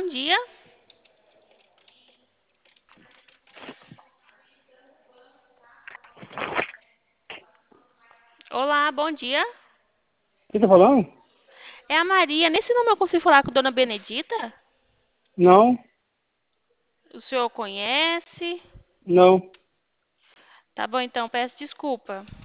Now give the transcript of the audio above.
dia. Olá, bom dia. Quem tá falando? É a Maria. Nesse número eu consigo falar com a dona Benedita? Não, O senhor conhece? não. Tá bom, então, peço desculpa.